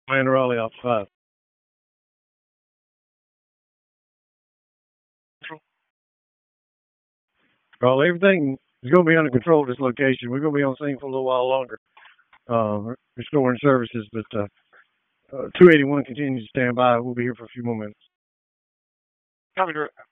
Commander Raleigh, Alpha 5. Well, everything is going to be under control at this location. We're going to be on scene for a little while longer, restoring services, but 281 continues to stand by. We'll be here for a few more minutes. Copy, Direct.